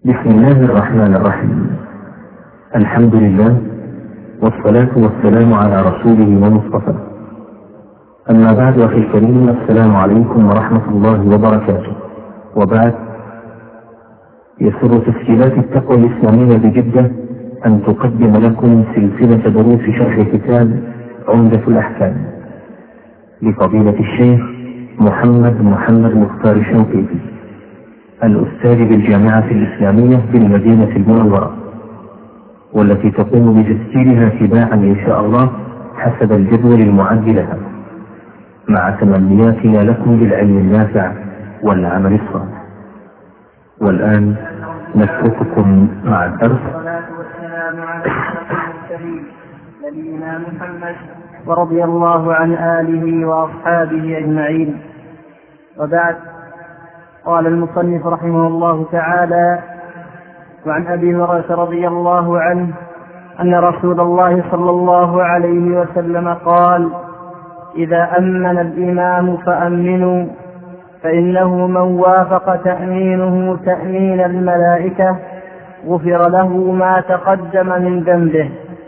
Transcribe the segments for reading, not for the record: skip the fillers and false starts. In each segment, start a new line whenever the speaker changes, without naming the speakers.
بسم الله الرحمن الرحيم. الحمد لله والصلاة والسلام على رسوله ومصطفى. أما بعد، أخي الكريم، السلام عليكم ورحمة الله وبركاته. وبعد، يسر تسجيلات التقوى الإسلامية بجدة أن تقدم لكم سلسلة دروس شرح كتاب عمدة الأحكام لفضيلة الشيخ محمد مختار شنقيطي، الأستاذ بالجامعة الإسلامية بالمدينة المنورة، والتي تقوم بتسجيلها تباعا إن شاء الله حسب الجدول المعد لها، مع تمنياتنا لكم بالعلم النافع والعمل الصالح. والآن نترككم مع الدرس.
والصلاة والسلام على المرسلين نبينا محمد ورضي الله عن آله وأصحابه أجمعين. وبعد، قال المصنف رحمه الله تعالى: وعن أبي هريرة رضي الله عنه أن رسول الله صلى الله عليه وسلم قال: إذا أمن الإمام فأمنوا، فإنه من وافق تأمينه تأمين الملائكة غفر له ما تقدم من ذنبه.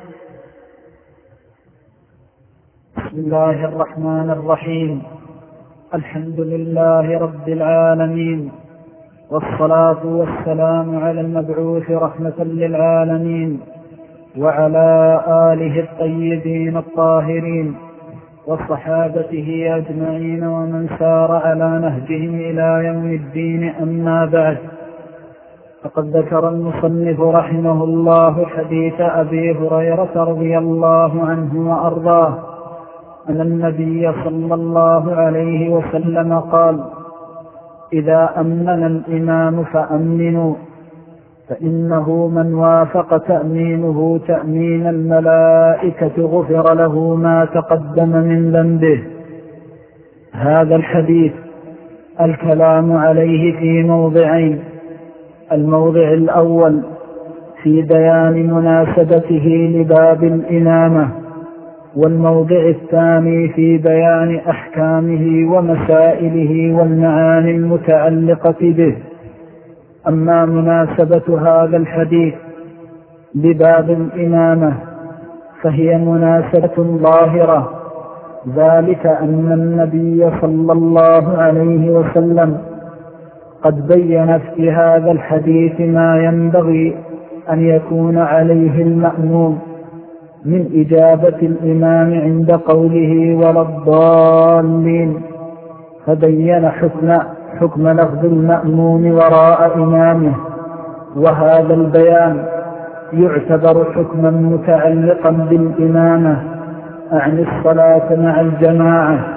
بسم الله الرحمن الرحيم. الحمد لله رب العالمين، والصلاة والسلام على المبعوث رحمة للعالمين، وعلى آله الطيبين الطاهرين، وصحابته أجمعين، ومن سار على نهجهم إلى يوم الدين. أما بعد، فقد ذكر المصنف رحمه الله حديث أبي هريرة رضي الله عنه وأرضاه أن النبي صلى الله عليه وسلم قال: إذا أمن الإمام فأمنوا، فإنه من وافق تأمينه تأمين الملائكة غفر له ما تقدم من ذنبه. هذا الحديث الكلام عليه في موضعين: الموضع الأول في بيان مناسبته لباب الإمامة، والموضع الثاني في بيان أحكامه ومسائله والمعاني المتعلقة به. أما مناسبة هذا الحديث لباب الإمامة فهي مناسبة ظاهرة، ذلك أن النبي صلى الله عليه وسلم قد بين في هذا الحديث ما ينبغي أن يكون عليه المأموم من إجابة الإمام عند قوله ولا الضالين، فبين حكم لفظ المأموم وراء إمامه، وهذا البيان يعتبر حكما متعلقا بالإمامة عن الصلاة مع الجماعة.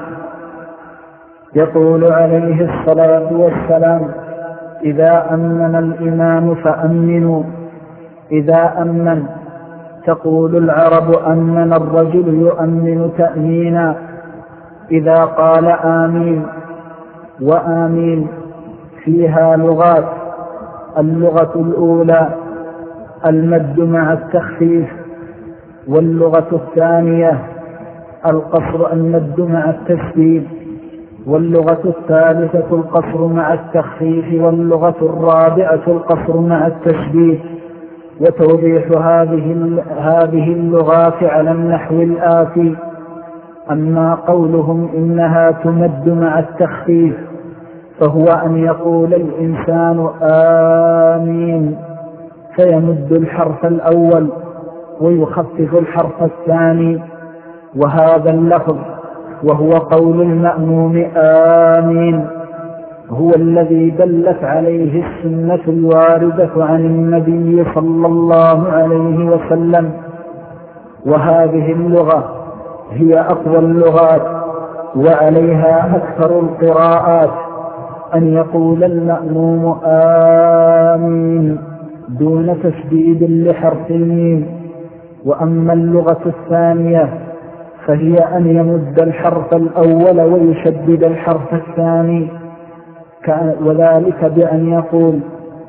يقول عليه الصلاة والسلام: إذا أمن الإمام فأمنوا. إذا أمن، تقول العرب أمن الرجل يؤمن تأمينا إذا قال آمين. وآمين فيها لغات: اللغة الأولى المد مع التخفيف، واللغة الثانية القصر المد مع التشديد، واللغة الثالثة القصر مع التخفيف، واللغة الرابعة القصر مع التشديد. وتوضيح هذه اللغات على النحو الآتي: أما قولهم إنها تمد مع التخفيف، فهو أن يقول الإنسان آمين فيمد الحرف الأول ويخفف الحرف الثاني، وهذا اللفظ وهو قول المأموم آمين هو الذي دلت عليه السنة الواردة عن النبي صلى الله عليه وسلم. وهذه اللغة هي أقوى اللغات، وعليها أكثر القراءات، أن يقول المأموم آمين دون تشديد لحرف الميم. وأما اللغة الثانية فهي أن يمد الحرف الأول ويشدد الحرف الثاني، وذلك بأن يقول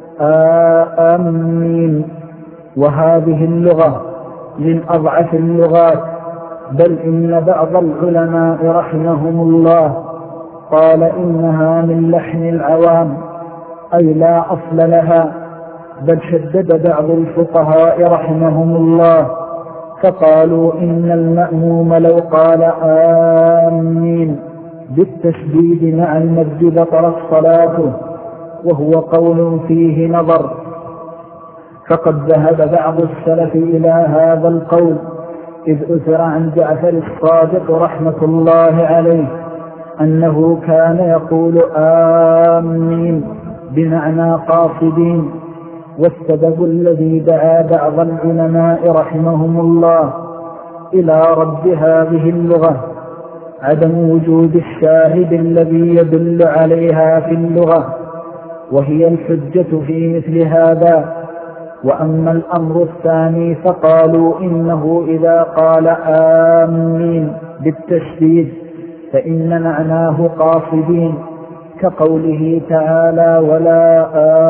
آمين. وهذه اللغة من أضعف اللغات، بل إن بعض العلماء رحمهم الله قال إنها من لحن العوام، أي لا أصل لها، بل شدد بعض الفقهاء رحمهم الله فقالوا إن المأموم لو قال آمين بالتشديد مع المد بطلت صلاته، وهو قول فيه نظر. فقد ذهب بعض السلف إلى هذا القول، إذ أثر عن جعفر الصادق رحمة الله عليه أنه كان يقول آمين بمعنى قاصدين. والسبب الذي دعا بعض العلماء رحمهم الله إلى رد هذه اللغة عدم وجود الشاهد الذي يدل عليها في اللغة، وهي الحجة في مثل هذا. وأما الأمر الثاني فقالوا إنه إذا قال آمين بالتشديد فإن معناه قاصدين، كقوله تعالى ولا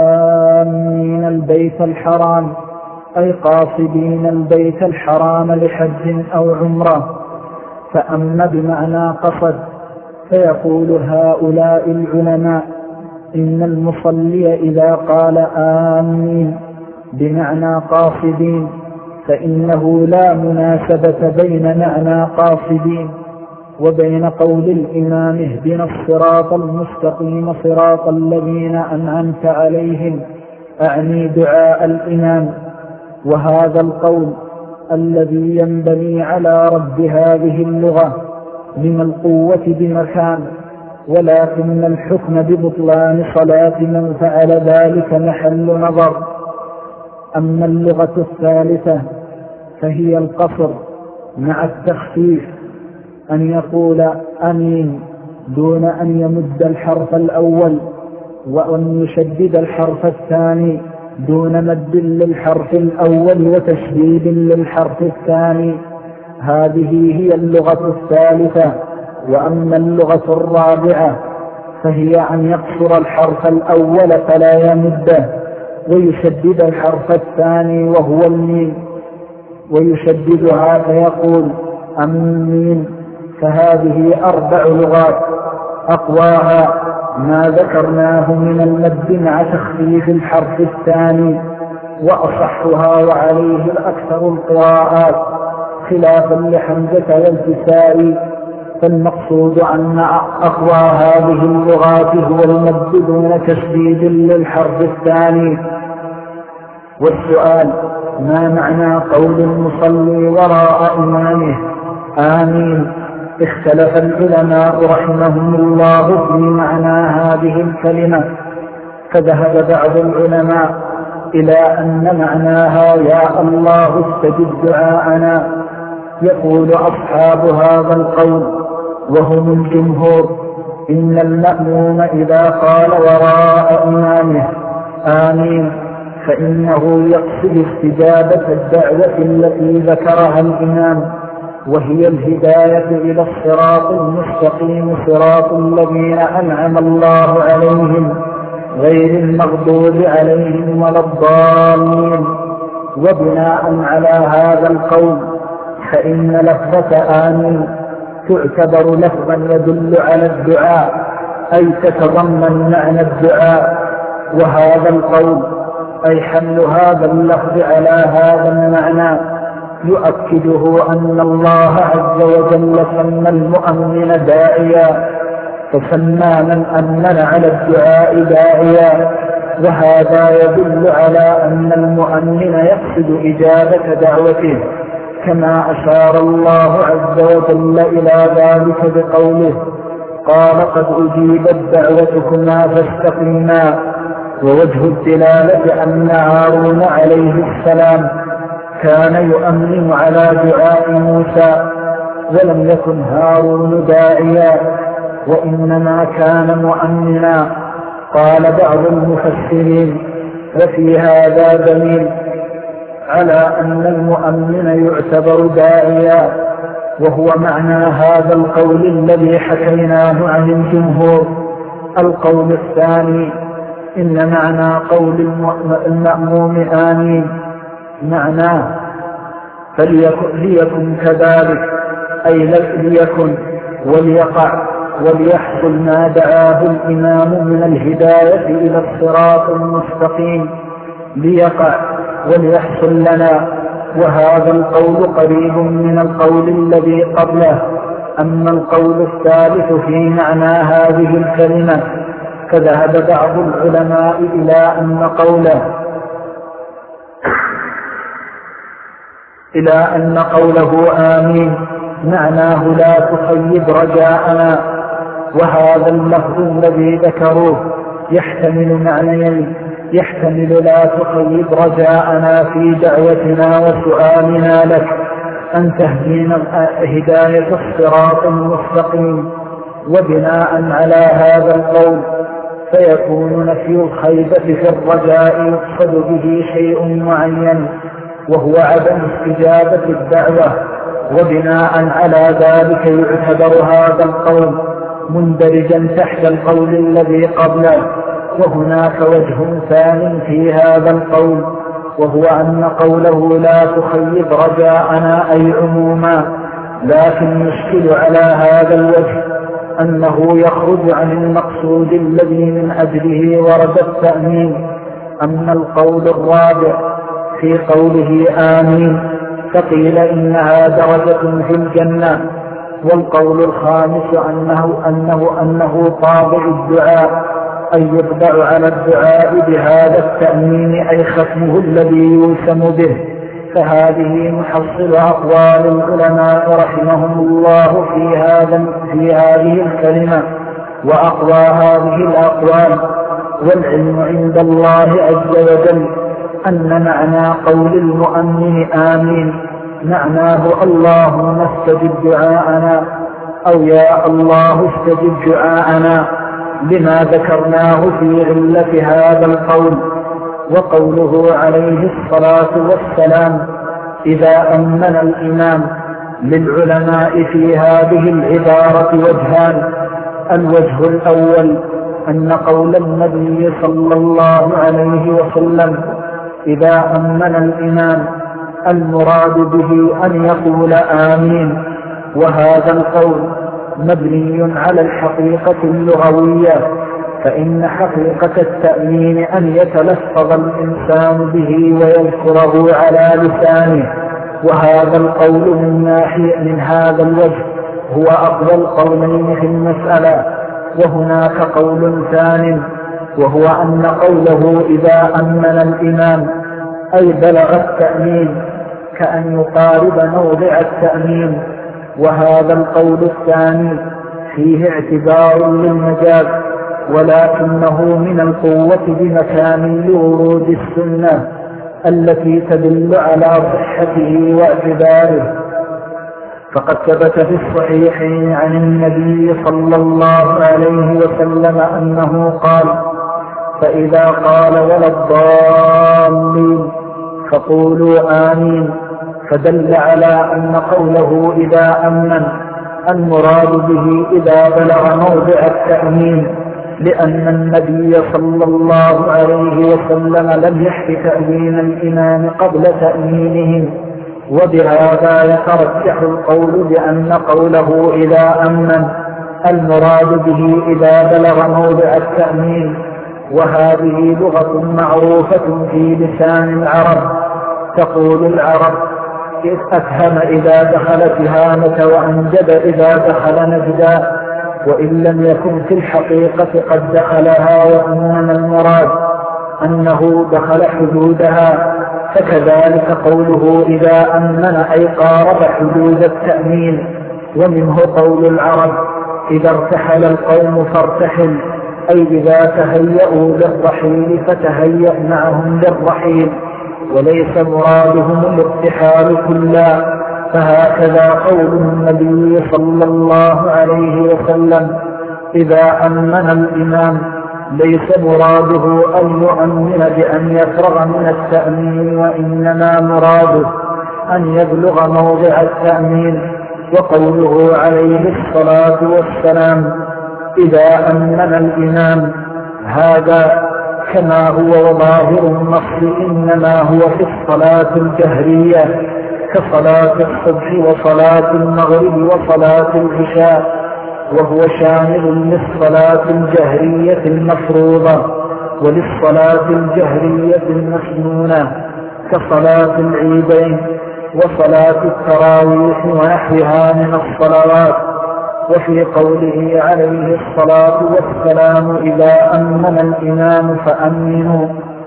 آمين البيت الحرام، أي قاصدين البيت الحرام لحج أو عمرة. فأما بمعنى قصد فيقول هؤلاء العلماء إن المصلي إذا قال آمين بمعنى قاصدين فإنه لا مناسبة بين معنى قاصدين وبين قول الإمام اهدنا الصراط المستقيم صراط الذين أنعمت عليهم، أعني دعاء الإمام. وهذا القول الذي ينبني على رد هذه اللغة من القوة بمكان، ولكن الحكم ببطلان صلاة من فعل ذلك محل نظر. أما اللغة الثالثة فهي القصر مع التخفيف، أن يقول أمين دون أن يمد الحرف الأول، وأن يشدد الحرف الثاني دون مد للحرف الأول وتشديد للحرف الثاني. هذه هي اللغة الثالثة. وأما اللغة الرابعة فهي أن يقصر الحرف الأول فلا يمده، ويشدد الحرف الثاني وهو الميم ويشددها فيقول أمين. فهذه 4 لغات، أقواها ما ذكرناه من المد مع تخفيف الحرف الثاني، وأصحها وعليه الأكثر القراءات خلافا لحمزة والكسائي. فالمقصود أن أقوى هذه اللغات هو المد دون تشديد للحرف الثاني. والسؤال ما معنى قول المصلي وراء إمامه آمين؟ اختلف العلماء رحمهم الله في معنى هذه الكلمة، فذهب بعض العلماء إلى أن معناها يا الله استجب دعاءنا. يقول أصحاب هذا القول وهم الجمهور إن المأموم إذا قال وراء إمامه آمين فإنه يقصد استجابة الدعوة التي ذكرها الإمام، وهي الهداية إلى الصراط المستقيم صراط الذين أنعم الله عليهم غير المغضوب عليهم ولا الضالين. وبناء على هذا القول فإن لفظة آمين تعتبر لفظا يدل على الدعاء، أي تتضمن معنى الدعاء. وهذا القول أي حمل هذا اللفظ على هذا المعنى يؤكده أن الله عز وجل سمى المؤمن داعيا، فسمى من أمن على الدعاء داعيا، وهذا يدل على أن المؤمن يقصد إجابة دعوته، كما أشار الله عز وجل إلى ذلك بقوله قال قد أجيبت دعوتكما فاستقيما. ووجه الدلالة أن هارون عليه السلام كان يؤمن على دعاء موسى، ولم يكن هارون داعيا وإنما كان مؤمنا. قال بعض المفسرين وفي هذا دليل على أن المؤمن يعتبر داعيا، وهو معنى هذا القول الذي حكيناه عن الجمهور. القول الثاني إن معنى قول المأموم آمين معناه ليكن كذلك، أي ليكن وليقع وليحصل ما دعاه الإمام من الهداية إلى الصراط المستقيم ليقع وليحصل لنا. وهذا القول قريب من القول الذي قبله. أما القول الثالث في معنى هذه الكلمة فذهب بعض العلماء إلى أن قوله آمين معناه لا تخيب رجاءنا. وهذا اللفظ الذي ذكروه يحتمل معنيين: يحتمل لا تخيب رجاءنا في دعوتنا وسؤالنا لك أن تهدينا هداية الصراط المستقيم. وبناء على هذا القول فيكون نفي الخيبة في الرجاء يقصد به شيء معين وهو عدم استجابة الدعوة. وبناء على ذلك يعتبر هذا القول مندرجا تحت القول الذي قبله. وهناك وجه ثاني في هذا القول، وهو أن قوله لا تخيب رجاءنا أي عموما، لكن يشكل على هذا الوجه أنه يخرج عن المقصود الذي من أجله ورد التأمين. أما القول الرابع في قوله آمين فقيل إنها درجة في الجنة. والقول الخامس أنه طابع الدعاء، أي يطبع على الدعاء بهذا التأمين أي ختمه الذي يوسم به. فهذه محصل أقوال العلماء رحمهم الله في هذه الكلمة وأقوى هذه الأقوال. والعلم عند الله عز وجل أن معنى قول المؤمن آمين معناه اللهم استجب دعاءنا أو يا الله استجب دعاءنا، لما ذكرناه في علة هذا القول. وقوله عليه الصلاة والسلام إذا أمن الإمام، للعلماء في هذه العبارة وجهان: الوجه الأول أن قول النبي صلى الله عليه وسلم إذا أمن الإمام المراد به أن يقول آمين، وهذا القول مبني على الحقيقة اللغوية، فإن حقيقة التأمين أن يتلفظ الإنسان به ويذكره على لسانه. وهذا القول من هذا الوجه هو أقوى القولين في المسألة. وهناك قول ثاني وهو أن قوله إذا أمن الإمام أي بلغ التأمين كأن يقارب موضع التأمين. وهذا القول الثاني فيه اعتبار للمجاز، ولكنه من القوة بمكان لورود السنة التي تدل على صحته واعتباره. فقد ثبت في الصحيحين عن النبي صلى الله عليه وسلم أنه قال: فإذا قال ولا الضالين فقولوا آمين، فدل على أن قوله إذا أمن المراد به إذا بلغ موضع التأمين، لأن النبي صلى الله عليه وسلم لم يحك تأمين الإمام قبل تأمينهم. وبهذا يترجح القول بأن قوله إذا أمن المراد به إذا بلغ موضع التأمين. وهذه لغة معروفة في لسان العرب. تقول العرب: أفهم إذا دخل تهامة وأنجب إذا دخل نجدا، وإن لم يكن في الحقيقة قد دخلها، وإنما المراد أنه دخل حدودها. فكذلك قوله إذا أمن أي قارب حدود التأمين. ومنه قول العرب: إذا ارتحل القوم فارتحل، أي إذا تهيأوا للرحيل فتهيأ معهم للرحيل، وليس مرادهم الارتحال كلا. فهكذا قول النبي صلى الله عليه وسلم إذا أمن الإمام ليس مراده أن يؤمن بأن يفرغ من التأمين، وإنما مراده أن يبلغ موضع التأمين. وقوله عليه الصلاة والسلام إذا أمن الإمام، هذا كما هو ظاهر النص إنما هو في الصلاة الجهرية كصلاة الصبح وصلاة المغرب وصلاة العشاء، وهو شامل للصلاة الجهرية المفروضة. وللصلاة الجهرية المسنونة كصلاة العيدين وصلاة التراويح ونحوها من الصلوات. وفي قوله عليه الصلاة والسلام إذا أمن الإمام فأمنوا،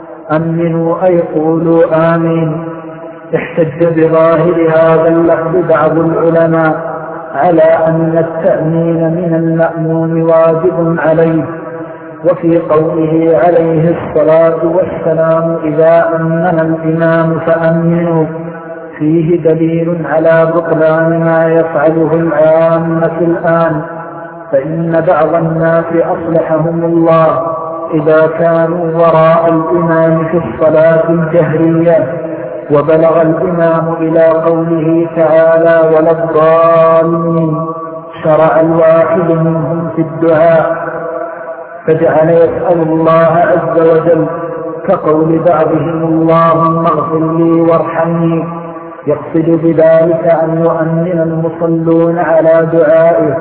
أمنوا أي قولوا آمين. احتج بظاهر هذا اللفظ بعض العلماء على أن التأمين من المأموم واجب عليه. وفي قوله عليه الصلاة والسلام إذا أمن الإمام فأمنوا فيه دليل على بطلان ما يفعله العامة الآن، فإن بعض الناس أصلحهم الله إذا كانوا وراء الإمام في الصلاة الجهرية وبلغ الإمام إلى قوله تعالى ولا الضالين شرع الواحد منهم في الدعاء فجعل يسأل الله عز وجل كقول بعضهم اللهم اغفر لي وارحمني، يقصد بذلك أن يؤمن المصلون على دعائه،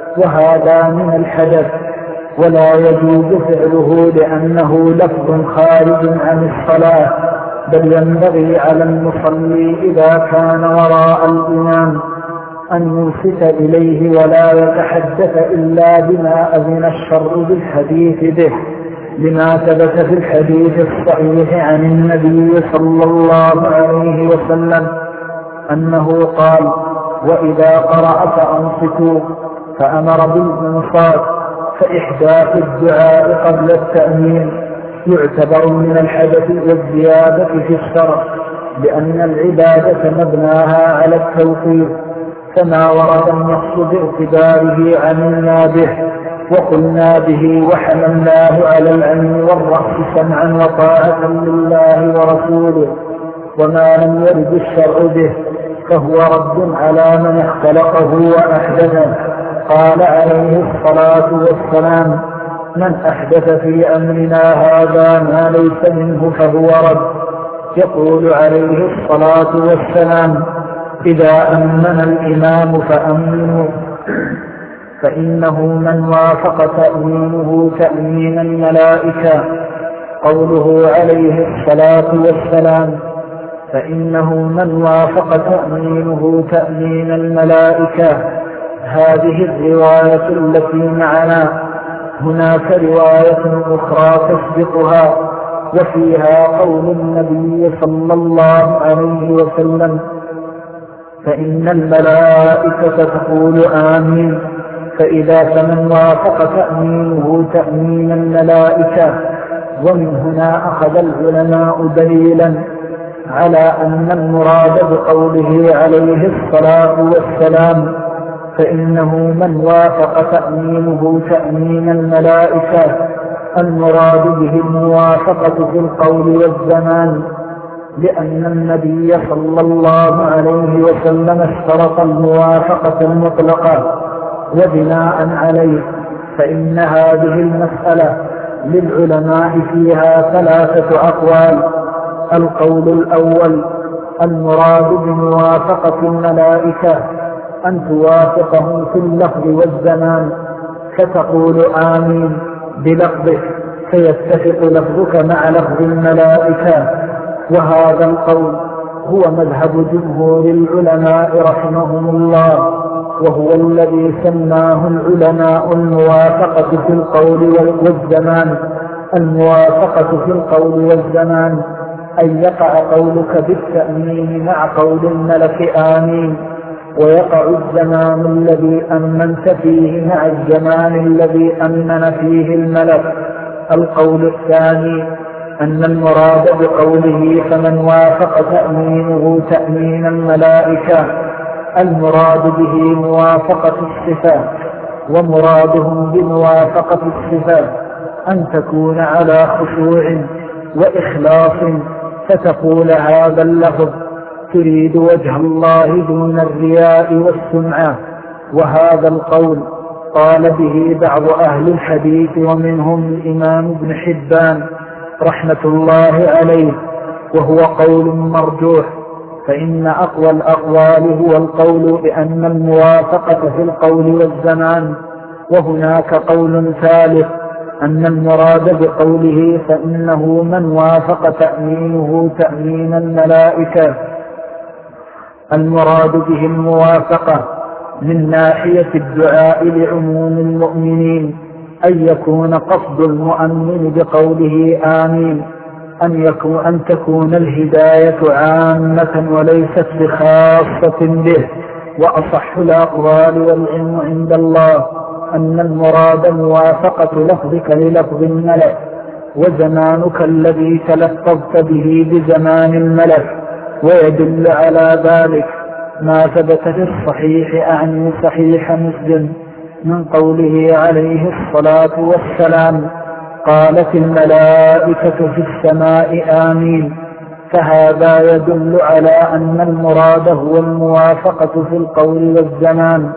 وهذا من الحدث ولا يجوز فعله لأنه لفظ خارج عن الصلاة، بل ينبغي على المصلي إذا كان وراء الإمام أن يلفت إليه ولا يتحدث إلا بما أذن الشرع بالحديث به، لما ثبت في الحديث الصحيح عن النبي صلى الله عليه وسلم أنه قال وإذا قرأ فأنصتوا، فأمر بالإنصات. فإحداث الدعاء قبل التأمين يعتبر من الحدث والزيادة في الشرع، لأن العبادة مبناها على التوقيف، فما ورد النص باعتباره عملنا به وقلنا به وحملناه على العلم والرأس سمعا وطاعة لله ورسوله، وما لم يرد الشرع به فهو رد على من اختلقه وأحدثه. قال عليه الصلاة والسلام من أحدث في أمرنا هذا ما ليس منه فهو رد. يقول عليه الصلاة والسلام إذا أمن الإمام فأمنوا، فإنه من وافق تأمينه تأمين الملائكة. قوله عليه الصلاة والسلام فإنه من وافق تأمينه تأمين الملائكة، هذه الرواية التي معنا. هناك رواية أخرى تسبقها وفيها قول النبي صلى الله عليه وسلم فإن الملائكة تقول آمين، فإذا فمن وافق تأمينه تأمين الملائكة. ومن هنا أخذ العلماء دليلا على أن المراد بقوله عليه الصلاة والسلام فإنه من وافق تأمينه تأمين الملائكة المراد به الموافقة في القول والزمان، لأن النبي صلى الله عليه وسلم اشترط الموافقة المطلقة. وبناء عليه فإن هذه المسألة للعلماء فيها ثلاثة أقوال. القول الأول المراد بموافقة الملائكة أن توافقهم في اللفظ والزمان، فتقول آمين بلفظك فيتفق لفظك مع لفظ الملائكة. وهذا القول هو مذهب جمهور العلماء رحمهم الله، وهو الذي سماه العلماء الموافقة في القول والزمان. الموافقة في القول والزمان أن يقع قولك بالتأمين مع قول الملك آمين، ويقع الزمان الذي أمنت فيه مع الزمان الذي أمن فيه الملك. القول الثاني أن المراد بقوله فمن وافق تأمينه تأمين الملائكة المراد به موافقة الصفات، ومرادهم بموافقة الصفات أن تكون على خشوع وإخلاص، فتقول هذا اللفظ تريد وجه الله دون الرياء والسمعة. وهذا القول قال به بعض أهل الحديث ومنهم الإمام ابن حبان رحمة الله عليه، وهو قول مرجوح، فإن أقوى الأقوال هو القول بأن الموافقة في القول والزمان. وهناك قول ثالث أن المراد بقوله فإنه من وافق تأمينه تأمين الملائكة، المراد به الموافقة من ناحية الدعاء لعموم المؤمنين، أن يكون قصد المؤمن بقوله آمين أن تكون الهداية عامة وليست بخاصة به. وأصح الأقوال والعلم عند الله أن المراد موافقة لفظك للفظ الملك، وزمانك الذي تلفظت به بزمان الملك، ويدل على ذلك ما ثبت في الصحيح أعني صحيح مسلم من قوله عليه الصلاة والسلام قالت الملائكة في السماء آمين، فهذا يدل على أن المراد هو الموافقة في القول والزمان.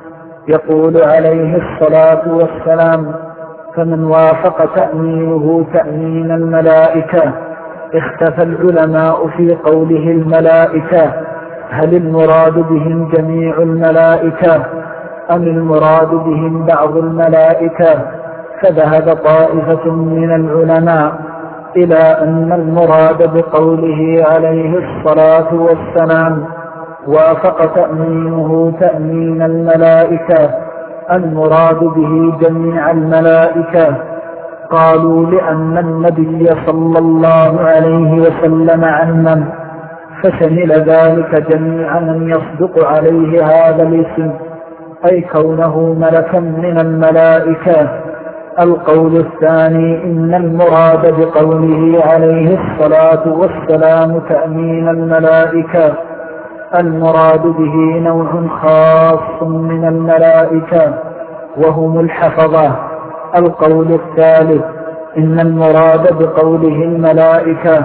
يقول عليه الصلاة والسلام فمن وافق تأمينه تأمين الملائكة. اختفى العلماء في قوله الملائكة، هل المراد بهم جميع الملائكة أم المراد بهم بعض الملائكة؟ فذهب طائفة من العلماء إلى أن المراد بقوله عليه الصلاة والسلام وافق تأمينه تأمين الملائكة المراد به جميع الملائكة. قالوا لأن النبي صلى الله عليه وسلم عمم، فشمل ذلك جميع من يصدق عليه هذا الاسم، أي كونه ملكا من الملائكة. القول الثاني إن المراد بقوله عليه الصلاة والسلام تأمين الملائكة المراد به نوع خاص من الملائكة وهم الحفظة. القول الثالث إن المراد بقوله الملائكة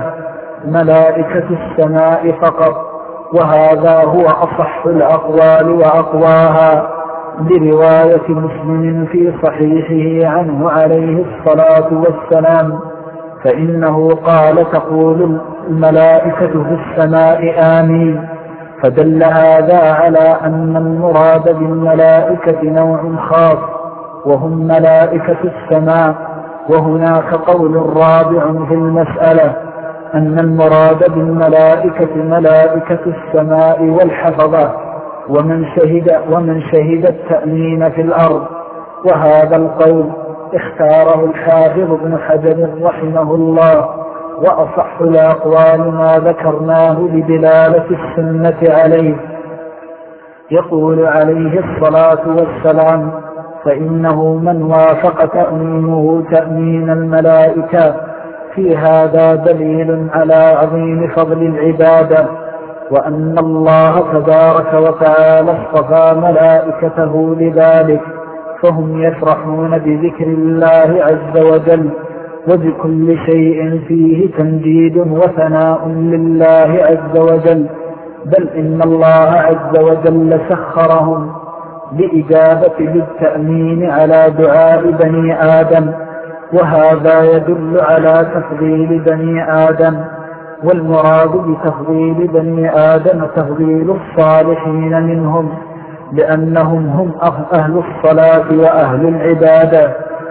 ملائكة السماء فقط، وهذا هو أصح الأقوال وأقواها برواية مسلم في صحيحه عنه عليه الصلاة والسلام، فإنه قال تقول الملائكة في السماء آمين، فدل هذا على أن المراد بالملائكة نوع خاص وهم ملائكة السماء. وهناك قول رابع في المسألة أن المراد بالملائكة ملائكة السماء والحفظة ومن شهد التأمين في الأرض، وهذا القول اختاره الحافظ ابن حجر رحمه الله، وأصح الأقوال ما ذكرناه لدلالة السنة عليه. يقول عليه الصلاة والسلام فإنه من وافق تأمينه تأمين الملائكة. في هذا دليل على عظيم فضل العبادة، وأن الله تبارك وتعالى اصطفى ملائكته لذلك، فهم يفرحون بذكر الله عز وجل، وبكل شيء فيه تمجيد وثناء لله عز وجل، بل إن الله عز وجل سخرهم لإجابة بالتأمين على دعاء بني آدم، وهذا يدل على تفضيل بني آدم. والمراد بتفضيل بني آدم تفضيل الصالحين منهم، لأنهم هم أهل الصلاة وأهل العبادة.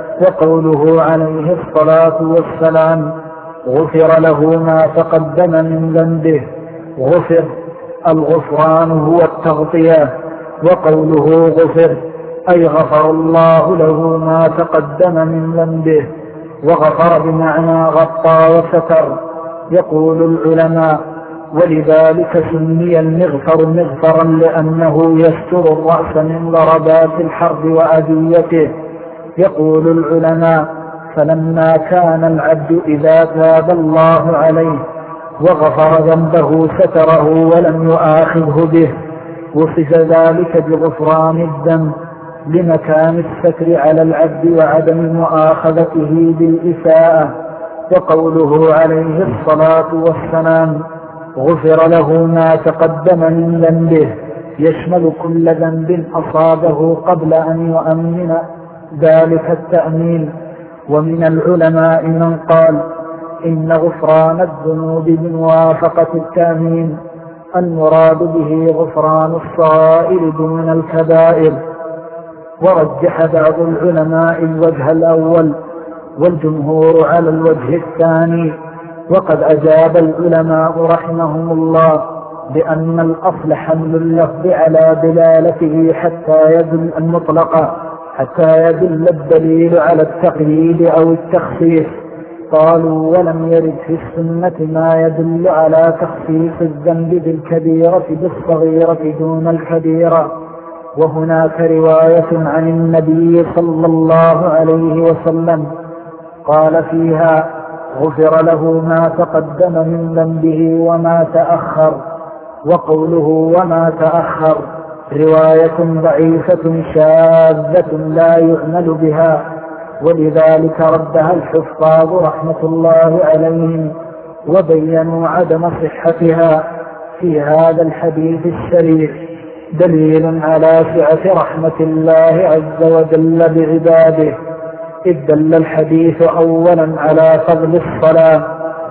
وقوله عليه الصلاة والسلام غفر له ما تقدم من ذنبه، غفر الغفران هو التغطية، وقوله غفر أي غفر الله له ما تقدم من ذنبه، وغفر بمعنى غطى وستر. يقول العلماء ولذلك سمي المغفر مغفرا لأنه يستر الرأس من ضربات الحرب وأذيته. يقول العلماء فلما كان العبد إذا تاب الله عليه وغفر ذنبه ستره ولم يؤاخذه به، وصف ذلك بغفران الذنب لمكان الستر على العبد وعدم مؤاخذته بالإساءة. وقوله عليه الصلاة والسلام غفر له ما تقدم من ذنبه يشمل كل ذنب أصابه قبل أن يؤمن ذلك التأمين. ومن العلماء من قال إن غفران الذنوب بموافقة التأمين المراد به غفران الصائر دون الكبائر. ورجح بعض العلماء الوجه الأول والجمهور على الوجه الثاني. وقد أجاب العلماء رحمهم الله بأن الأصل حمل اللفظ على دلالته حتى يدل المطلق، حتى يدل الدليل على التقييد أو التخصيص. قالوا ولم يرد في السنة ما يدل على تخصيص الذنب بالكبيرة بالصغيرة دون الكبيرة. وهناك رواية عن النبي صلى الله عليه وسلم قال فيها: غفر له ما تقدم من ذنبه وما تأخر. وقوله وما تأخر رواية ضعيفة شاذة لا يعمل بها، ولذلك ردها الحفاظ رحمة الله عليهم وبينوا عدم صحتها في هذا الحديث الشريف، دليل على سعة رحمة الله عز وجل بعباده، إذ دل الحديث أولا على فضل الصلاة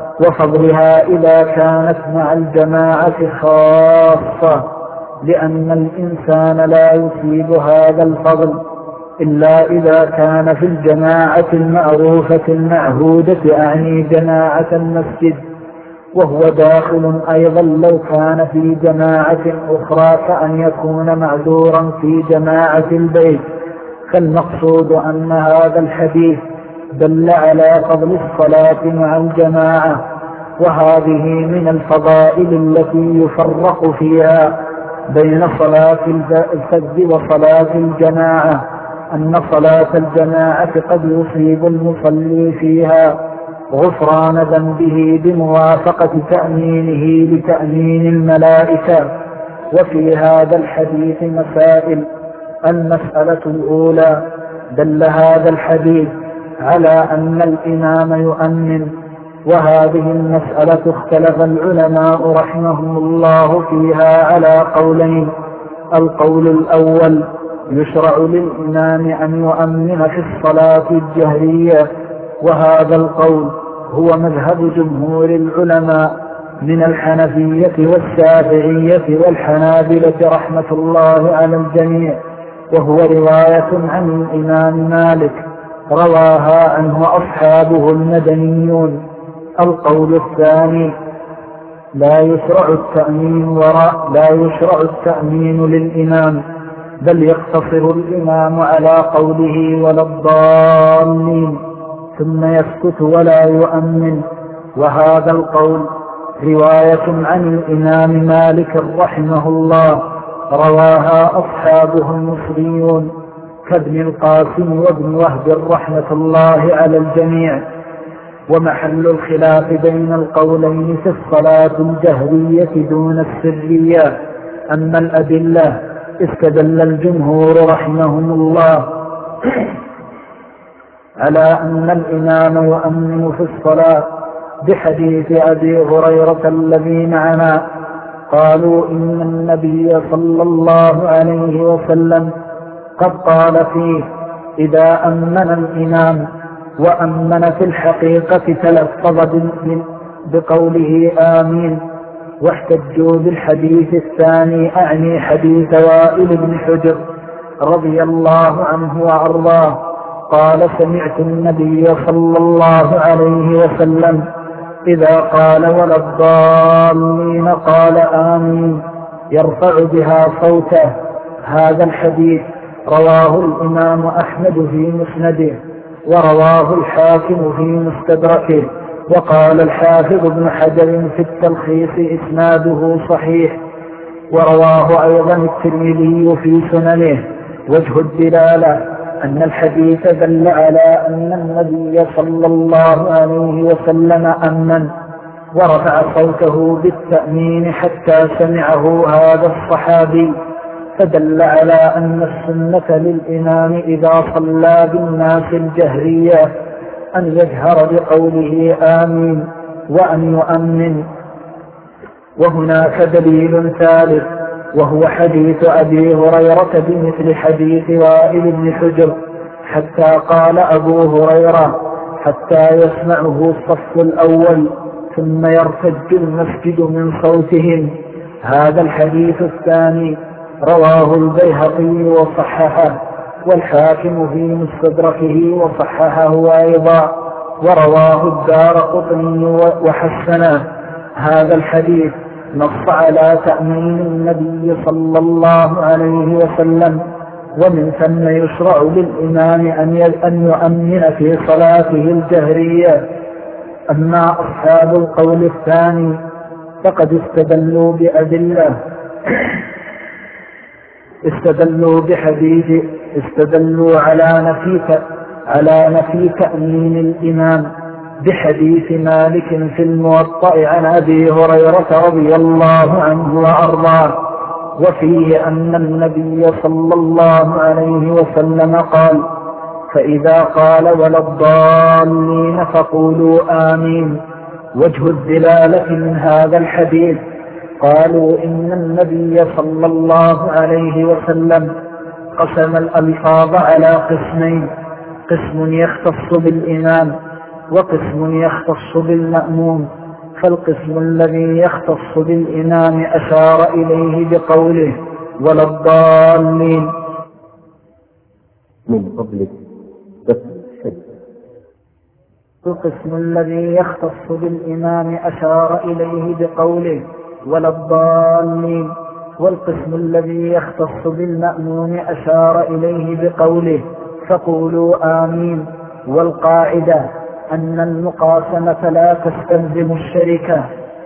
وفضلها إذا كانت مع الجماعة خاصة، لأن الإنسان لا يصيب هذا الفضل إلا إذا كان في الجماعة المعروفة المعهودة، أعني جماعة المسجد، وهو داخل أيضا لو كان في جماعة أخرى كأن يكون معذورا في جماعة البيت. فالمقصود أن هذا الحديث دل على فضل الصلاة مع الجماعة، وهذه من الفضائل التي يفرق فيها بين صلاة الفجر وصلاة الجماعة، أن صلاة الجماعة قد يصيب المصلي فيها غفران ذنبه بموافقة تأمينه لتأمين الملائكة. وفي هذا الحديث مسائل. المسألة الأولى: دل هذا الحديث على أن الإمام يؤمن، وهذه المسألة اختلف العلماء رحمهم الله فيها على قولين. القول الأول: يشرع للإمام أن يؤمن في الصلاة الجهرية، وهذا القول هو مذهب جمهور العلماء من الحنفية والشافعية والحنابلة رحمة الله على الجميع، وهو رواية عن الإمام مالك رواها عنه أصحابه المدنيون. القول الثاني: لا يشرع التأمين للإمام، بل يقتصر الإمام على قوله ولا الضالين ثم يسكت ولا يؤمن. وهذا القول رواية عن الإمام مالك رحمه الله رواها أصحابه المصريون كابن القاسم وابن وهب رحمة الله على الجميع. ومحل الخلاف بين القولين في الصلاة الجهرية دون السرية. أما الأدلة استدل الجمهور رحمهم الله على أن الإمام يؤمن في الصلاة بحديث أبي هريرة الذي معنا. قالوا إن النبي صلى الله عليه وسلم قد قال فيه: إذا أمن الإمام وأمن في الحقيقة تلفظ بقوله آمين. واحتجوا بالحديث الثاني، أعني حديث وائل بن حجر رضي الله عنه وأرضاه قال: سمعت النبي صلى الله عليه وسلم إذا قال ولا الضالين قال آمين، يرفع بها صوته. هذا الحديث رواه الإمام أحمد في مسنده، ورواه الحاكم في مستدركه، وقال الحافظ ابن حجر في التلخيص إسناده صحيح. ورواه أيضا الترمذي في سننه. وجه الدلالة أن الحديث دل على أن النبي صلى الله عليه وسلم أمن ورفع صوته بالتأمين حتى سمعه هذا الصحابي، فدل على أن السنة للإمام إذا صلى بالناس الجهرية أن يجهر بقوله آمين وأن يؤمن. وهناك دليل ثالث، وهو حديث أبي هريرة بمثل حديث وائل بن حجر، حتى قال أبو هريرة: حتى يسمعه الصف الأول ثم يرتج المسجد من صوتهم. هذا الحديث الثاني رواه البيهقي وصححه، والحاكم في مستدركه وصححه أيضا، ورواه الدارقطني وحسنه. هذا الحديث نص على تأمين النبي صلى الله عليه وسلم، ومن ثم يشرع للإمام أن يؤمن في صلاته الجهرية. أما أصحاب القول الثاني فقد استدلوا بأدلة، استدلوا على نفي تأمين الإمام بحديث مالك في الموطأ عن أبي هريرة رضي الله عنه وأرضاه، وفيه أن النبي صلى الله عليه وسلم قال: فإذا قال ولا الضالين فقولوا آمين. وجه الدلالة من هذا الحديث قالوا إن النبي صلى الله عليه وسلم قسم الألفاظ على قسمين: قسم يختص بالإمام وقسم يختص بالمأموم. فالقسم الذي يختص بالإمام أشار إليه بقوله ولا الضالين.
من فضلك بس الشيء.
القسم الذي يختص بالإمام أشار إليه بقوله ولا الضالين، والقسم الذي يختص بالمأموم أشار إليه بقوله فقولوا آمين. والقاعدة أن المقاسمة لا تستلزم الشركة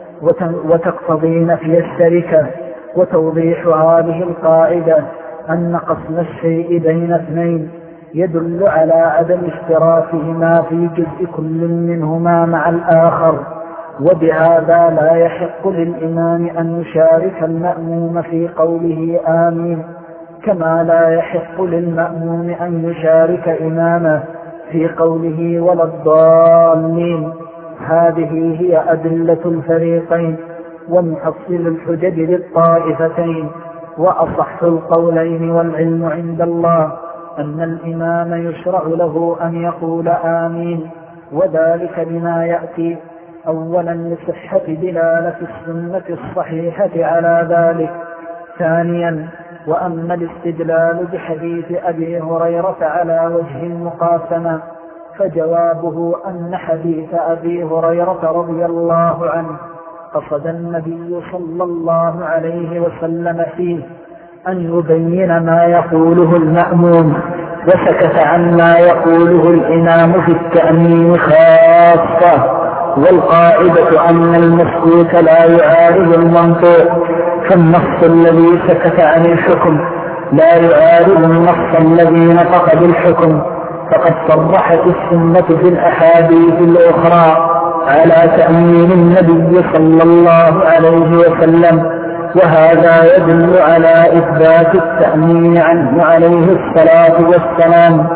وتقتضي نفي الشركة. وتوضيح هذه القاعدة أن قسم الشيء بين اثنين يدل على عدم اشتراكهما في جزء كل منهما مع الآخر، وبهذا لا يحق للإمام أن يشارك المأموم في قوله آمين، كما لا يحق للمأموم أن يشارك إمامه في قوله ولا الضالين. هذه هي أدلة الفريقين ومحصل الحجج للطائفتين. وأصح القولين والعلم عند الله أن الإمام يشرع له أن يقول آمين، وذلك بما يأتي: أولا لصحة دلالة السنة الصحيحة على ذلك. ثانيا وأما الاستدلال بحديث أبي هريرة على وجه المقاسمة فجوابه أن حديث أبي هريرة رضي الله عنه قصد النبي صلى الله عليه وسلم فيه أن يبين ما يقوله المأموم، وسكت عن ما يقوله الإمام في التأمين خاصة. والقاعدة أن المسكوت لا يعارض المنطوق، فالنص الذي سكت عن الحكم لا يعارض النص الذي نطق بالحكم. فقد صرحت السنة في الأحاديث الأخرى على تأمين النبي صلى الله عليه وسلم، وهذا يدل على إثبات التأمين عنه عليه الصلاة والسلام.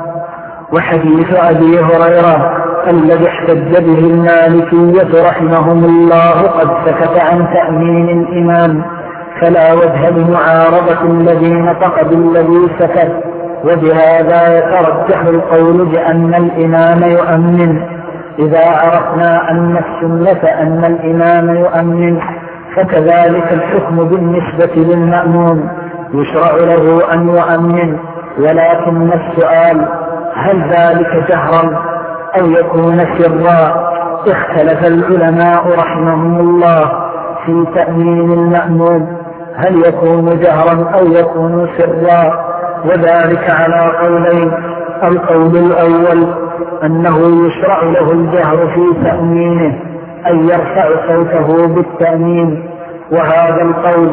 وحديث أبي هريرة الذي احتج به المالكية رحمهم الله قد سكت عن تأمين الإمام، فلا وجه لمعارضة الذي نطق بالذي سكت. وبهذا يترجح القول بأن الإمام يؤمن. إذا عرفنا أن السنة أن الإمام يؤمن، فكذلك الحكم بالنسبة للمأموم يشرع له أن يؤمن. ولكن السؤال: هل ذلك جهرا أو يكون سرا؟ اختلف العلماء رحمهم الله في تأمين المأموم، هل يكون جهرا أو يكون سرا؟ وذلك على قولين: القول الأول أنه يشرع له الجهر في تأمينه، أن يرفع صوته بالتأمين، وهذا القول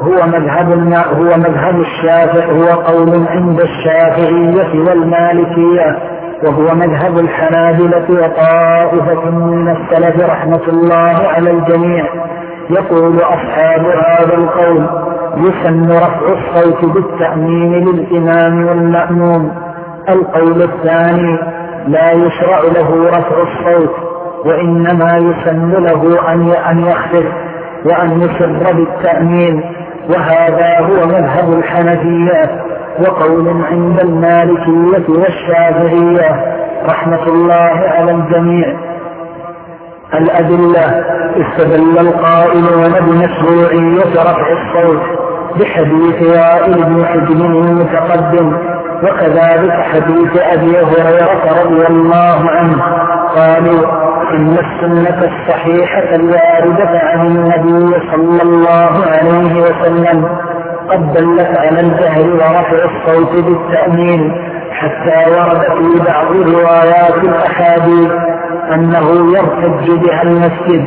هو مذهب الشافعي، هو قول عند الشافعية والمالكية، وهو مذهب الحنابلة وطائفة من السلف رحمة الله على الجميع. يقول أصحاب هذا القول: يسن رفع الصوت بالتأمين للإمام والمأموم. القول الثاني: لا يشرع له رفع الصوت، وإنما يسن له أن يخفف وأن يسر بالتأمين، وهذا هو مذهب الحنفية وقول عند المالكية والشافعية رحمة الله على الجميع. الأدلة: استدل القائلون بمشروعية رفع الصوت بحديث وائل بن حجر المتقدم وكذلك حديث أبي هريرة رضي الله عنه قالوا إن السنة الصحيحة الواردة عن النبي صلى الله عليه وسلم قد دلت على الجهر ورفع الصوت بالتأمين، حتى ورد في بعض روايات الأحاديث أنه يرتج بها المسجد،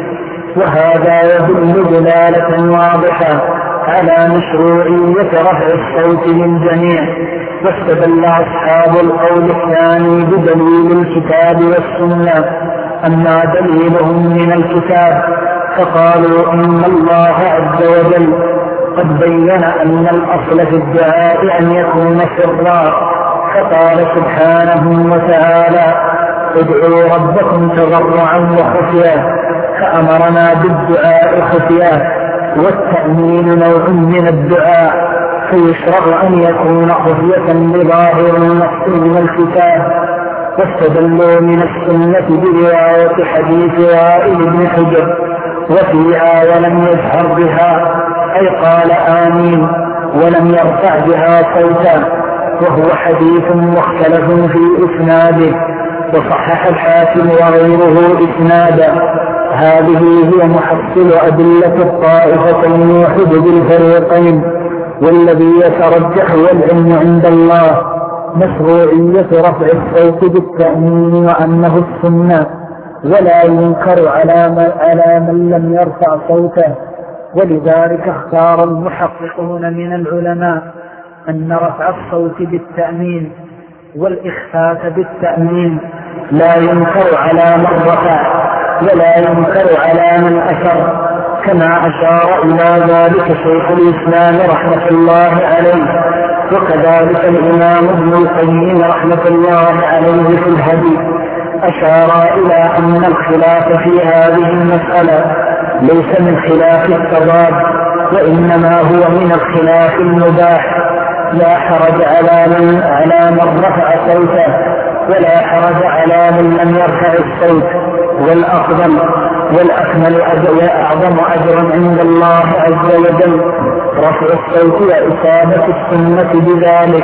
وهذا يدل دلالة واضحة على مشروعية رفع الصوت للجميع. واستدل أصحاب القول الثاني بدليل الكتاب والسنة، أما دليلهم من الكتاب فقالوا إن الله عز وجل قد بين أن الأصل في الدعاء أن يكون سرا، فقال سبحانه وتعالى ادعوا ربكم تضرعا وخفيا، فأمرنا بالدعاء خفيا، والتأمين نوع من الدعاء فيشرع أن يكون خفية بظاهر النص من الكتاب. واستدلوا من السنة برواية حديث وائل بن حجر وفيها ولم يجهر بها، أي قال آمين ولم يرفع بها صوتا، وهو حديث مختلف في إسناده، وصحح الحاكم وغيره إسنادا. هذه هي محصل أدلة الطائفتين وحجج الفريقين، والذي يترجح والعلم عند الله مشروعية رفع الصوت بالتأمين وأنه السنة، ولا ينكر على من لم يرفع صوته. ولذلك اختار المحققون من العلماء أن رفع الصوت بالتأمين والإخفاء بالتأمين لا ينكر على من رفع ولا ينكر على من أشر، كما أشار إلى ذلك شيخ الإسلام رحمة الله عليه، وكذلك الإمام ابن القيم رحمة الله عليه في الهدي أشار إلى أن الخلاف في هذه المسألة ليس من خلاف التضاد، وإنما هو من الخلاف المباح. لا حرج على من رفع صوته، ولا حرج على من لم يرفع الصوت، والأفضل والأكمل وأعظم أجرا عند الله عز وجل رفع الصوت وإصابة السنة بذلك.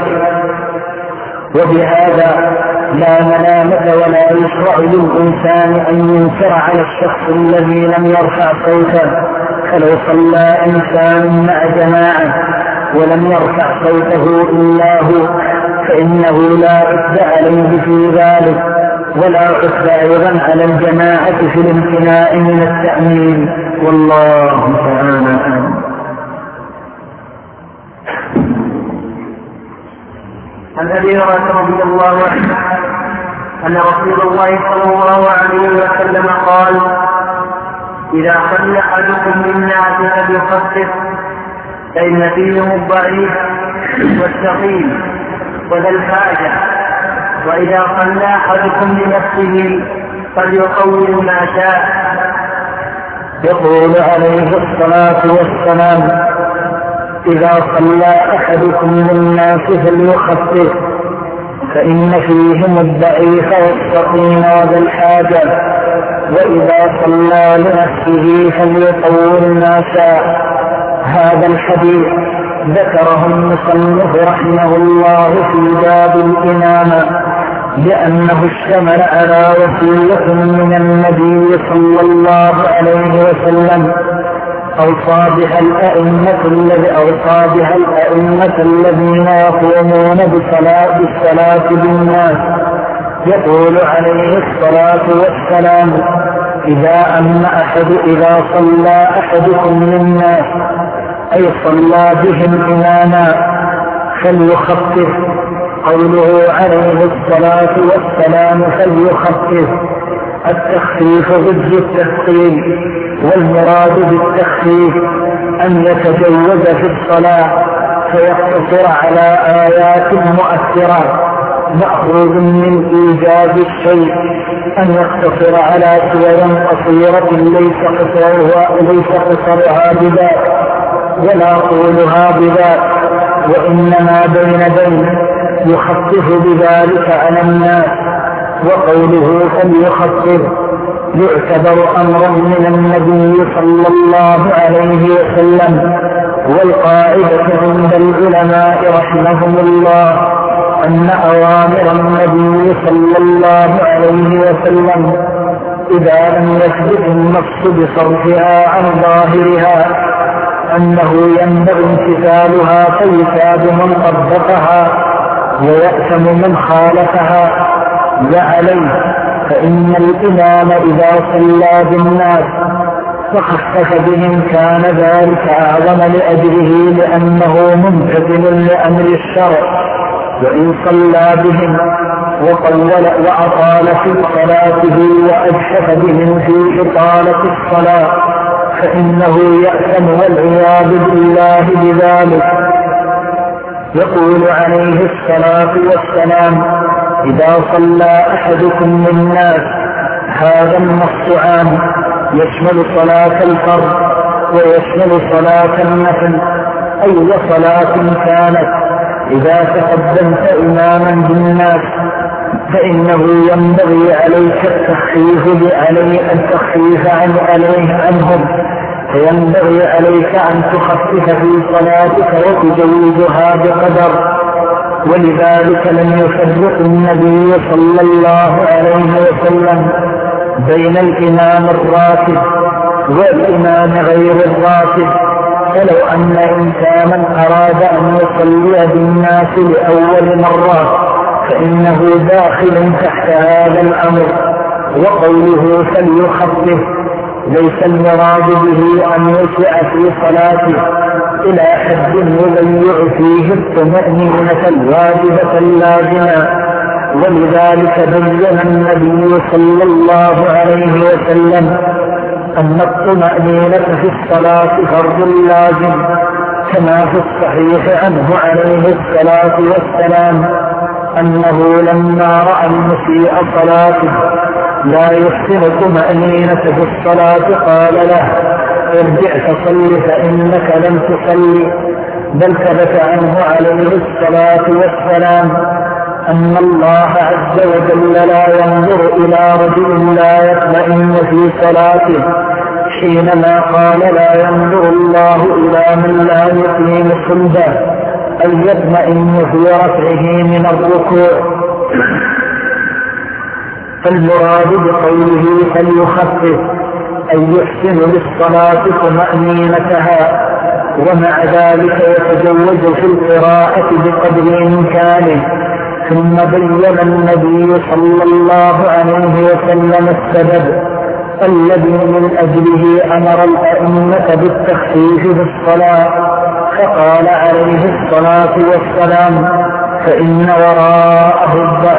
وبهذا لا ملامة ولا يشرع للإنسان أن ينكر على الشخص الذي لم يرفع صوته، فلو صلى إنسان مع جماعة ولم يرفع صوته إلا هو فإنه لا عتب عليه في ذلك، ولا عتب أيضا على الجماعة في الامتناع من التأمين، والله تعالى أعلم.
عن أبي هريرة رضي الله عنه أن رسول الله صلى الله عليه وسلم قال إذا صلى أحدكم للناس فليخفف، فإن فيهم الضعيف والسقيم وذا الحاجة، وإذا صلى أحدكم لنفسه فليطول ما شاء.
يقول عليه الصلاة والسلام إذا صلى أحدكم للناس فليخفف، فإن فيهم الضعيف والسقيم وذا الحاجة، وإذا صلى لنفسه فليطول ما شاء. هذا الحديث ذكره المصنف رحمه الله في باب الإمامة، لأنه اشتمل على وصية من النبي صلى الله عليه وسلم أوصى بها الأئمة الذين يقومون بالصلاة بالناس. يقول عليه الصلاة والسلام إذا صلى أحدكم للناس أي صلى بهم إماما فليخفف. قوله عليه الصلاة والسلام فليخفف، التخفيف ضد التثقيل، والمراد بالتخفيف أن يتجوز في الصلاة فيقتصر على آيات مؤثرات، مأخوذ من إيجاز الشيء أن يقتصر على سور قصيرة ليس قصرها بذات ولا طولها بذات، وإنما بين يخفف بذلك على الناس. وقوله فليخفف يعتبر أمرا من النبي صلى الله عليه وسلم. والقاعدة عند العلماء رحمهم الله أن أوامر النبي صلى الله عليه وسلم إذا لم يثبت النص بصرفها عن ظاهرها أنه ينبغي امتثالها فيثاب من طبقها ويأثم من خالفها وعليه فإن الإمام إذا صلى بالناس فخفف بهم كان ذلك أعظم لأجره لأنه ممتثل لأمر الشرع، وإن صلى بهم وأطال في صلاته وأجحف بهم في إطالة الصلاة فإنه يأثم والعياذ بالله بذلك. يقول عليه الصلاة والسلام: إذا صلى أحدكم للناس، هذا النص عام يشمل صلاة الفرض ويشمل صلاة النفل، أي صلاة كانت. إذا تقدمت إماما بالناس فإنه ينبغي عليك التخفيف عنهم، فينبغي عليك أن تخفف في صلاتك وتجوزها بقدر. ولذلك لم يفرق النبي صلى الله عليه وسلم بين الإمام الراتب والإمام غير الراتب. فلو أن إنسانا أراد أن يصلي بالناس لأول مرة فإنه داخل تحت هذا الأمر. وقوله فليخفف ليس المراد به أن يسع في صلاته إلى حد يضيع فيه الطمأنينة الواجبة اللازمة. ولذلك بين النبي صلى الله عليه وسلم أن الطمأنينة في الصلاة فرض لازم، كما في الصحيح عنه عليه الصلاة والسلام أنه لما رأى المسيء صلاته لا يحسن طمأنينة في الصلاة قال له: ارجع فصل فإنك لم تصلي. بل ثبت عنه عليه الصلاة والسلام أن الله عز وجل لا ينظر إلى رجل لا يطمئن في صلاته، حينما قال: لا ينظر الله إلى من لا يقيم صلبه، أي يطمئن في رفعه من الركوع. فالمراد بقوله فليخفف أن يحسن للصلاة طمأنينتها، ومع ذلك يتجوز في القراءة بقدر إمكانه. ثم بين النبي صلى الله عليه وسلم السبب الذي من أجله أمر الأئمة بالتخفيف بالصلاة، فقال عليه الصلاة والسلام: فإن وراءه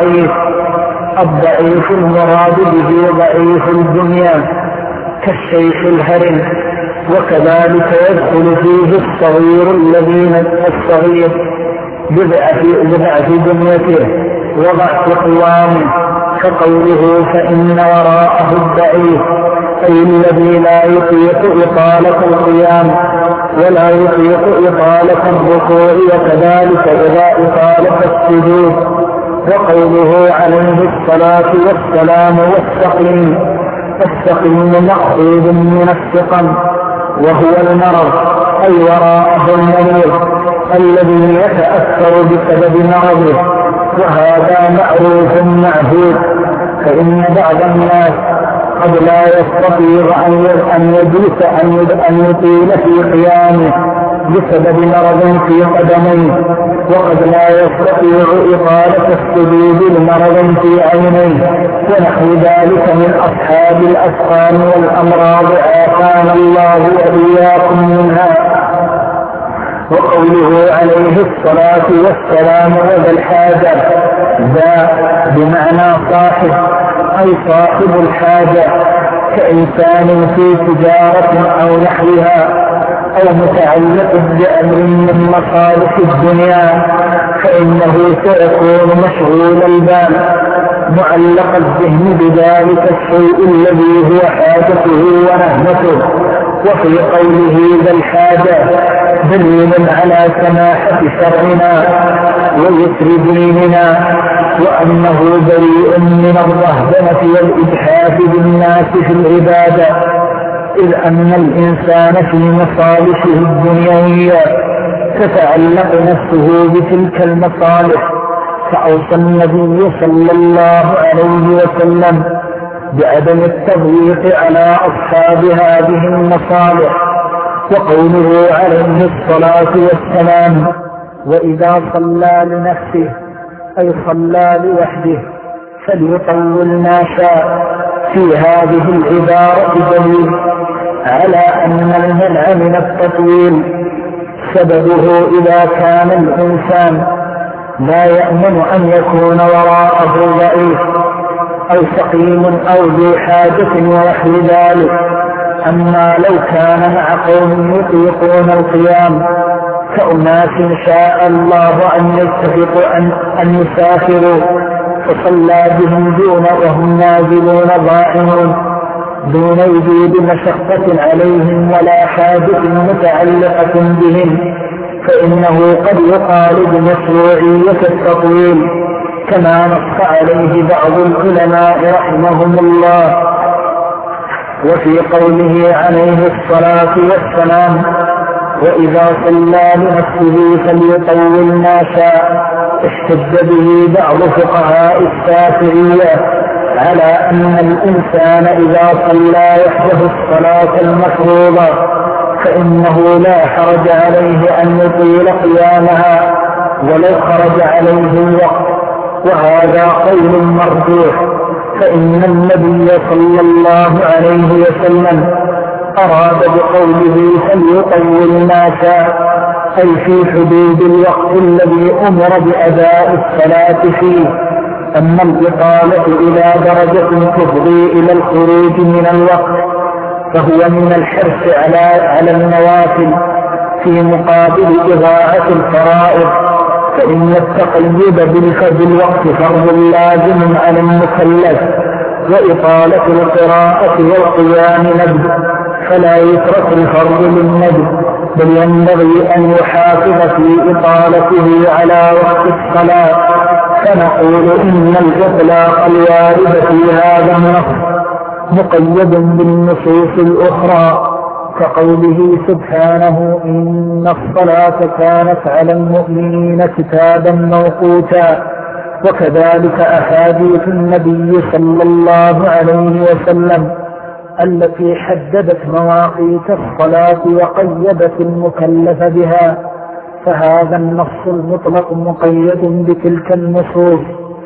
الضعيف المراد به ضعيف الدنيا كالشيخ الهرم، وكذلك يدخل فيه الصغير الصغير بضعف دنيته وضعف قوامه، كقوله فإن وراءه الضعيف، أي الذي لا يطيق إطالة القيام ولا يطيق إطالة الركوع، وكذلك إذا إطالة السجود. وقوله عليه الصلاة والسلام: والسقيم مأخوذ من السقم وهو المرض، أي وراءه المريض الذي يتأثر بسبب مرضه، وهذا معروف معهود. فإن بعض الناس قد لا يستطيع أن يطيل في قيامه بسبب مرض في قدميه، وقد لا يستطيع إطالة السجود لمرض في عينيه، ونحو ذلك من أصحاب الأسقام والأمراض عافانا الله وإياكم منها. وقوله عليه الصلاة والسلام: وذا الحاجة، ذا بمعنى صاحب، أي صاحب الحاجة، كإنسان في تجارة أو نحوها أو متعلق بأمر من مصالح الدنيا، فإنه سيكون مشغول البال معلق الذهن بذلك الشيء الذي هو حاجته ونهمته. وفي قوله ذا الحاجة دليل على سماحة شرعنا ويسر ديننا، وأنه بريء من الرهبنة والإجحاف بالناس في العبادة، إذ أن الإنسان في مصالحه الدنيوية تتعلق نفسه بتلك المصالح، فأوصى النبي صلى الله عليه وسلم بعدم التضييق على أصحاب هذه المصالح. وقوله عليه الصلاة والسلام: وإذا صلى لنفسه أي صلى لوحده فليطول ما شاء، في هذه العبارة دليل على أن المنع من التطويل سببه إذا كان الإنسان لا يأمن أن يكون وراءه ضعيف أو سقيم أو ذو حاجة ونحو ذلك. أما لو كان مع قوم يطيقون القيام كأناس شاء الله أن يتفقوا أن يسافروا فصلى بهم دون وهم نازلون ضائعون دون وجود مشقة عليهم ولا حاجة متعلقة بهم، فإنه قد يقال بمشروعية التطويل كما نص عليه بعض العلماء رحمهم الله. وفي قوله عليه الصلاة والسلام: وإذا صلى لنفسه فليطول ما شاء، احتج به بعض فقهاء الشافعية على أن الإنسان إذا صلى وحده الصلاة المفروضة فإنه لا حرج عليه أن يطيل قيامها ولو خرج عليه الوقت، وهذا قول مرجوح، فإن النبي صلى الله عليه وسلم أراد بقوله فليطول ما شاء أي في حدود الوقت الذي أمر بأداء الصلاة فيه. أما الإطالة إلى درجة تفضي إلى الخروج من الوقت فهو من الحرص على النوافل في مقابل إضاعة الفرائض، فإن التقيد بالوقت فرض لازم على المكلف، وإطالة القراءة والقيام ندب، فلا يترك الفرض للندب، بل ينبغي أن يحافظ في إطالته على وقت الصلاة. فنقول إن الإطلاق الوارد في هذا النص مقيد بالنصوص الأخرى كقوله سبحانه: إن الصلاة كانت على المؤمنين كتابا موقوتا. وكذلك أحاديث النبي صلى الله عليه وسلم التي حددت مواقيت الصلاة وقيدت المكلف بها، فهذا النص المطلق مقيد بتلك النصوص.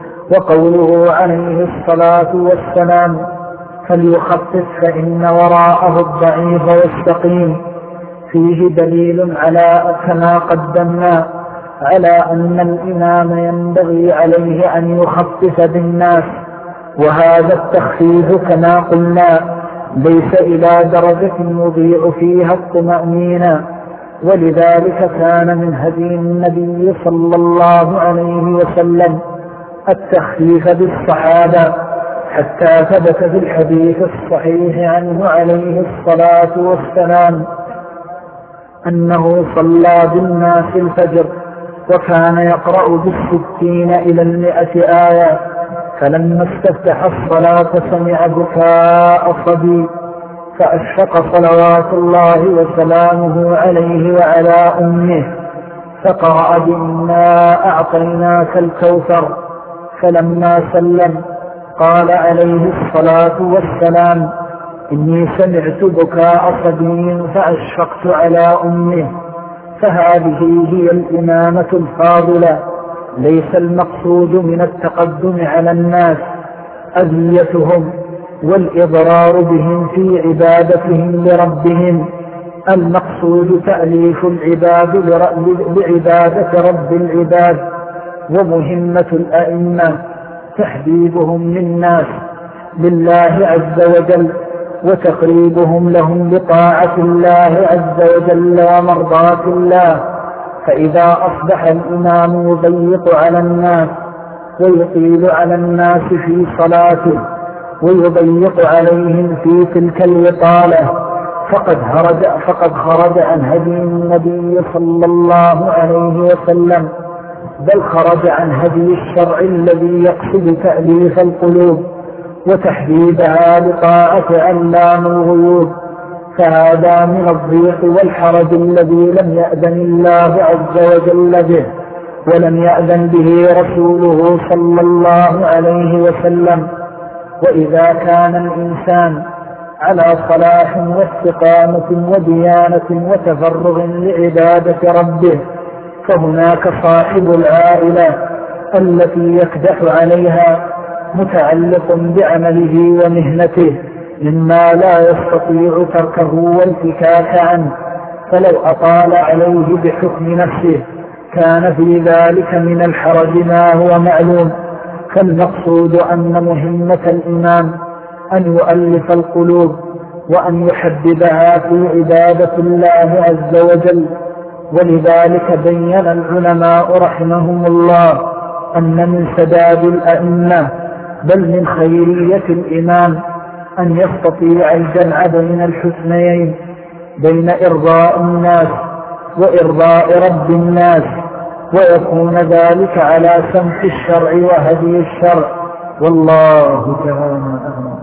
وقوله عليه الصلاة والسلام: فليخفف فإن وراءه الضعيف والسقيم، فيه دليل على كما قدمنا على أن الإمام ينبغي عليه أن يخفف بالناس، وهذا التخفيف كما قلنا ليس إلى درجة يضيع فيها الطمأنينة، ولذلك كان من هدي النبي صلى الله عليه وسلم التخفيف بالصحابة، حتى ثبت في الحديث الصحيح عنه عليه الصلاة والسلام أنه صلى بالناس الفجر وكان يقرأ بالستين إلى 100 آية، فلما استفتح الصلاة سمع بكاء صبي فأشفق صلوات الله وسلامه عليه وعلى أمه فقرأ بإنا أعطيناك الكوثر. فلما سلم قال عليه الصلاة والسلام: إني سمعت بكاء صبي فأشفقت على أمه. فهذه هي الإمامة الفاضلة، ليس المقصود من التقدم على الناس أذيتهم والإضرار بهم في عبادتهم لربهم، المقصود تأليف العباد لعبادة رب العباد. ومهمة الأئمة تحبيبهم للناس لله عز وجل وتقريبهم لهم بطاعة الله عز وجل ومرضاة الله. فإذا أصبح الإمام يضيق على الناس ويطيل على الناس في صلاته ويضيق عليهم في تلك الوطالة فقد خرج عن هدي النبي صلى الله عليه وسلم، بل خرج عن هدي الشرع الذي يقصد تأليف القلوب وتحديدها لطاعة علام الغيوب. فهذا من الضيق والحرج الذي لم يأذن الله عز وجل به، ولم يأذن به رسوله صلى الله عليه وسلم. وإذا كان الإنسان على صلاح واستقامة وديانة وتفرغ لعبادة ربه، فهناك صاحب العائلة التي يكدح عليها متعلق بعمله ومهنته مما لا يستطيع تركه والفكاك عنه، فلو أطال عليه بحكم نفسه كان في ذلك من الحرج ما هو معلوم. فالمقصود أن مهمة الإمام أن يؤلف القلوب وأن يحببها في عبادة الله عز وجل. ولذلك بين العلماء رحمهم الله أن من سداد الأئمة بل من خيرية الإمام أن يستطيع الجمع بين الحسنيين، بين إرضاء الناس وإرضاء رب الناس، ويكون ذلك على سمت الشرع وهدي الشرع، والله تعالى أعلم.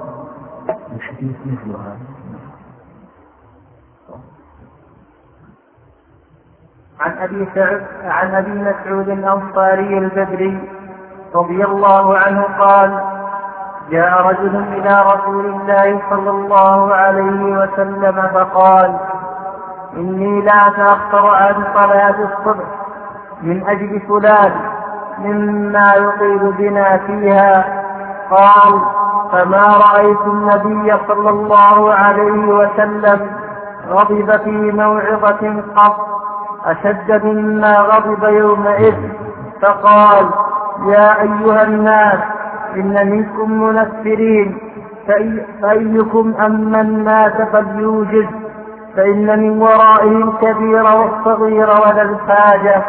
عن أبي مسعود الأنصاري البدري رضي الله عنه قال: جاء رجل إلى رسول الله صلى الله عليه وسلم فقال: إني لا أتأخر عن صلاة الصبح من أجل فلان مما يطيل بنا فيها. قال: فما رأيت النبي صلى الله عليه وسلم غضب في موعظة قط أشد مما غضب يومئذ، فقال: يا أيها الناس إن منكم منفرين، فأيكم أما الناس فليوجد، فإن من ورائهم الكبير والصغير ولا الحاجة.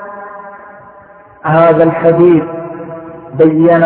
هذا الحديث بين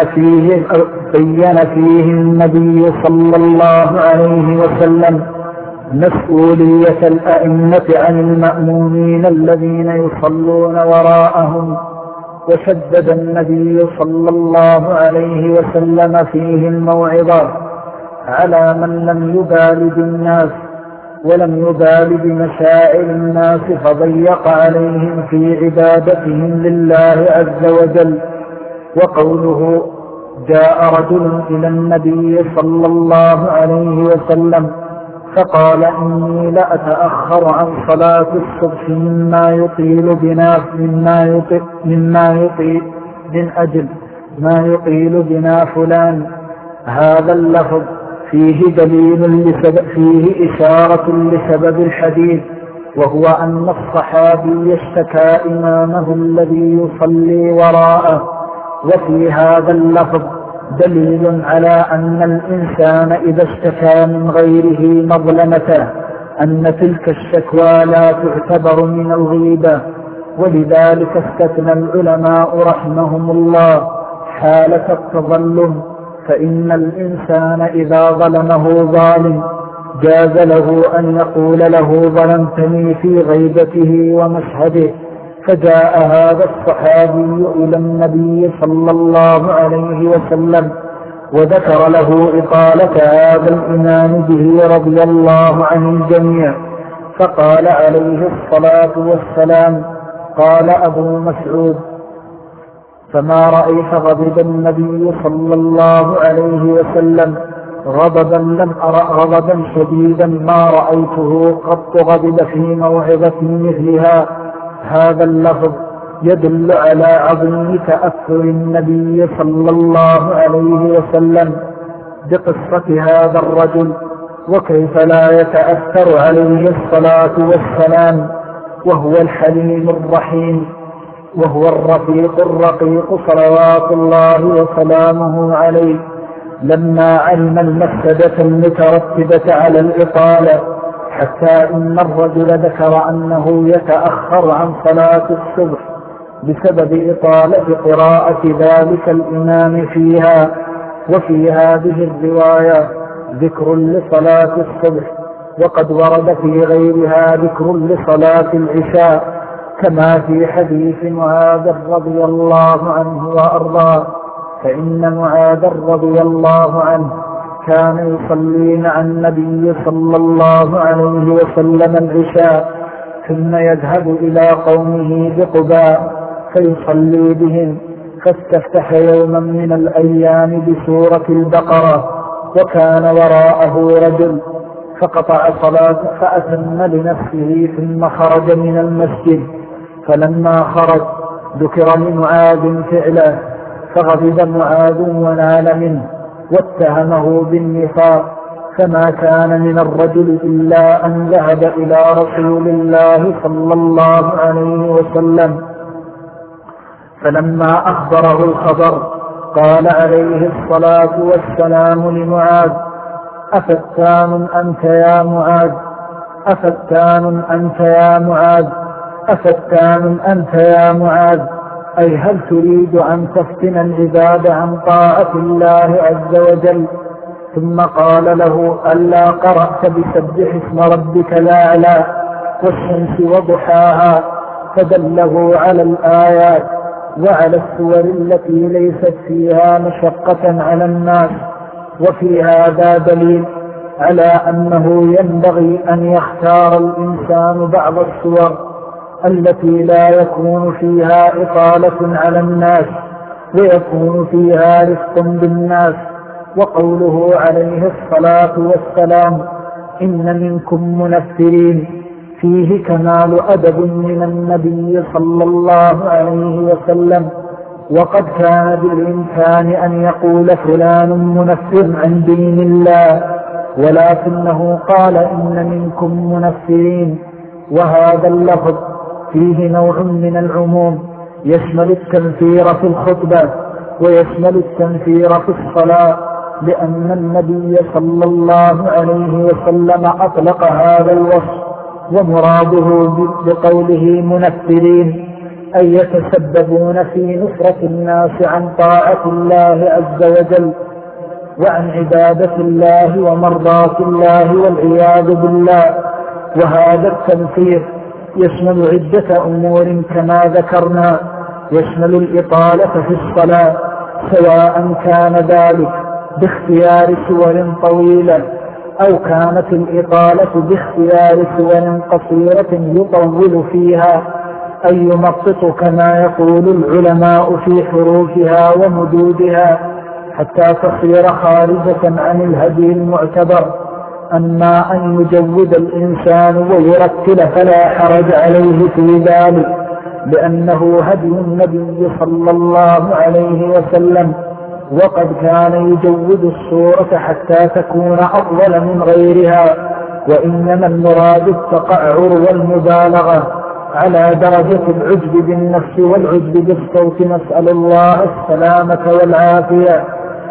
فيه النبي صلى الله عليه وسلم مسؤولية الأئمة عن المأمومين الذين يصلون وراءهم، وشدد النبي صلى الله عليه وسلم فيه الموعظة على من لم يبال بالناس ولم يبال بمشاعر الناس فضيق عليهم في عبادتهم لله عز وجل. وقوله: جاء رجل إلى النبي صلى الله عليه وسلم فقال: إني لأتأخر عن صلاة الصبح مما يطيل بنا فلان. هذا اللفظ فيه إشارة لسبب الحديث، وهو أن الصحابي اشتكى إمامه الذي يصلي وراءه. وفي هذا اللفظ دليل على أن الإنسان إذا اشتكى من غيره مظلمته أن تلك الشكوى لا تعتبر من الغيبة. ولذلك استثنى العلماء رحمهم الله حالة التظلم، فإن الإنسان إذا ظلمه ظالم جاز له أن يقول له: ظلمتني في غيبته ومشهده. فجاء هذا الصحابي إلى النبي صلى الله عليه وسلم وذكر له إطالة هذا الإمام به رضي الله عن الجميع، فقال عليه الصلاة والسلام: قال أبو مسعود: فما رأيت غضب النبي صلى الله عليه وسلم غضبا لم أرى غضبا شديدا ما رأيته قط غضب في موعظة مثلها. هذا اللفظ يدل على عظيم تأثر النبي صلى الله عليه وسلم بقصة هذا الرجل، وكيف لا يتأثر عليه الصلاة والسلام، وهو الحليم الرحيم، وهو الرفيق الرقيق صلوات الله وسلامه عليه، لما علم المفسدة المترتبة على الإطالة، حتى إن الرجل ذكر أنه يتأخر عن صلاة الصبح بسبب إطالة قراءة ذلك الإمام فيها. وفي هذه الرواية ذكر لصلاة الصبح، وقد ورد في غيرها ذكر لصلاة العشاء، كما في حديث معاذ رضي الله عنه وأرضاه، فإن معاذ رضي الله عنه كان يصلي مع النبي صلى الله عليه وسلم العشاء، ثم يذهب إلى قومه بقباء فيصلي بهم، فاستفتح يوما من الأيام بسورة البقرة، وكان وراءه رجل، فقطع صلاة فأتم لنفسه ثم خرج من المسجد. فلما خرج ذكر لمعاذ فعله، فغضب معاذ ونال منه واتهمه بالنفاق، فما كان من الرجل إلا أن ذهب إلى رسول الله صلى الله عليه وسلم، فلما أخبره الخبر قال عليه الصلاة والسلام لمعاذ: أفتان أنت يا معاذ، أفتان أنت يا معاذ، أفتان أنت يا معاذ، أي هل تريد أن تفتن العباد عن طاعة الله عز وجل؟ ثم قال له: ألا قرأت بسبح اسم ربك الأعلى والشمس وضحاها؟ فدله على الآيات وعلى السور التي ليست فيها مشقة على الناس. وفي هذا دليل على أنه ينبغي أن يختار الإنسان بعض السور التي لا يكون فيها إطالة على الناس ويكون فيها رفق بالناس. وقوله عليه الصلاة والسلام: إن منكم منفرين، فيه كمال أدب من النبي صلى الله عليه وسلم. وقد كان بالإمكان أن يقول فلان منفر عن دين الله، ولكنه قال إن منكم منفرين. وهذا اللفظ فيه نوع من العموم يشمل التنفير في الخطبة ويشمل التنفير في الصلاة، لأن النبي صلى الله عليه وسلم أطلق هذا الوصف، ومراده بقوله منفرين أي يتسببون في نصرة الناس عن طاعة الله عز وجل وعن عبادة الله ومرضاة الله والعياذ بالله. وهذا التنفير يشمل عدة أمور كما ذكرنا، يشمل الإطالة في الصلاة، سواء كان ذلك باختيار سور طويلة أو كانت الإطالة باختيار سور قصيرة يطول فيها، أي يمطط كما يقول العلماء في حروفها ومدودها حتى تصير خارجة عن الهدي المعتبر. أما أن يجود الإنسان ويرتل فلا حرج عليه في ذلك، لأنه هدي النبي صلى الله عليه وسلم، وقد كان يجود الصورة حتى تكون أطول من غيرها. وإنما المراد التقعر والمبالغة على درجة العجب بالنفس والعجب بالصوت، نسأل الله السلامة والعافية.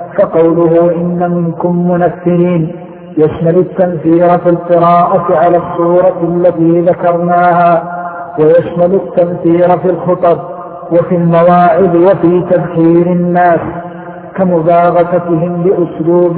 فقوله إن منكم منفرين يشمل التنفير في القراءة على الصورة التي ذكرناها، ويشمل التنفير في الخطب وفي المواعظ وفي تذكير الناس، كمباغتهم بأسلوب